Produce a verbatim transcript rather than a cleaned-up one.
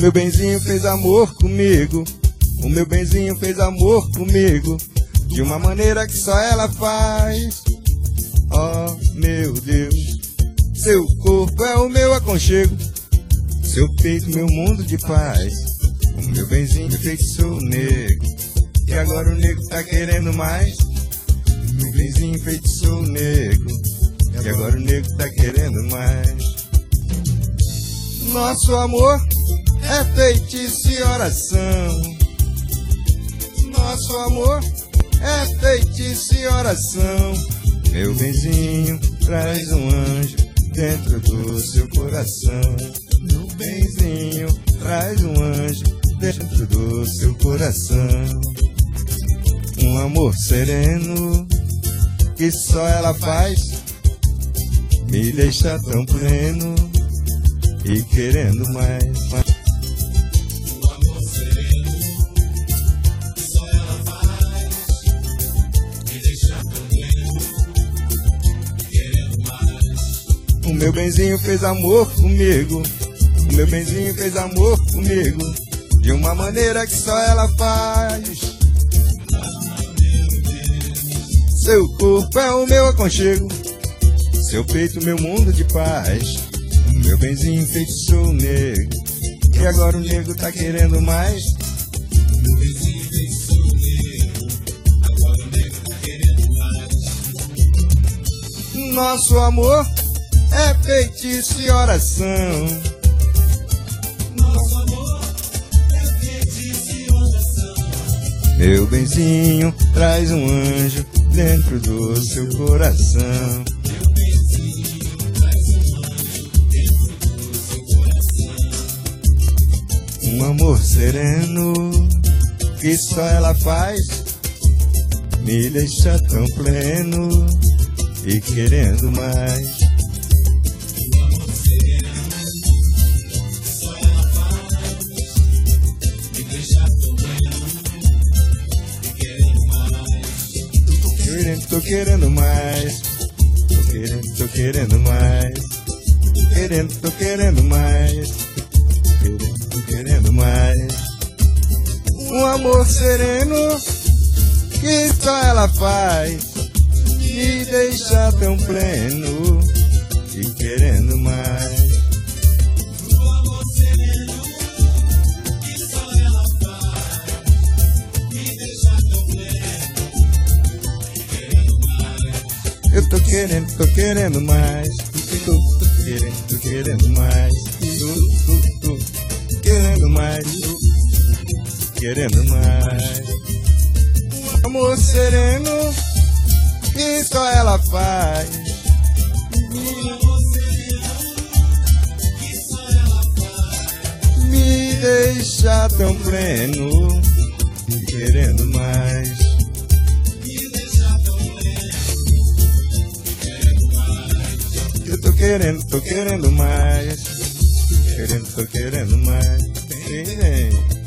meu benzinho fez amor comigo. O meu benzinho fez amor comigo, de uma maneira que só ela faz. Oh, meu Deus, seu corpo é o meu aconchego, seu peito meu mundo de paz. O meu benzinho me feitiçou nego, e agora o nego tá querendo mais. O meu benzinho feitiçou nego, e agora o nego tá querendo mais. Nosso amor é feitiço e oração. Nosso amor é feitiço e oração. Meu benzinho traz um anjo dentro do seu coração. Meu benzinho traz um anjo dentro do seu coração. Um amor sereno que só ela faz, me deixa tão pleno e querendo mais. O meu benzinho fez amor comigo, o meu benzinho fez amor comigo, de uma maneira que só ela faz. Seu corpo é o meu aconchego, seu peito meu mundo de paz. O meu benzinho feitiçou o nego, e agora o nego tá querendo mais. O meu benzinho feitiçou o nego, agora o nego tá querendo mais. Nosso amor é feitiço e oração. Nosso amor é feitiço e oração. Meu benzinho traz um anjo dentro do seu coração. Meu benzinho traz um anjo dentro do seu coração. Um amor sereno que só ela faz, me deixa tão pleno e querendo mais. Tô querendo mais, tô querendo, tô querendo mais, querendo, tô querendo mais, querendo, tô querendo mais. Um amor sereno que só ela faz, me deixa tão pleno e querendo mais. Eu tô querendo, tô querendo mais. Tô, tô querendo, tô querendo mais. Tô, tô, tô querendo mais. Tô querendo mais. Um amor sereno que só ela faz. Um amor sereno que só ela faz. Me deixa tão pleno e querendo mais. Tô querendo, tô querendo mais, querendo, tô querendo mais, vem, vem.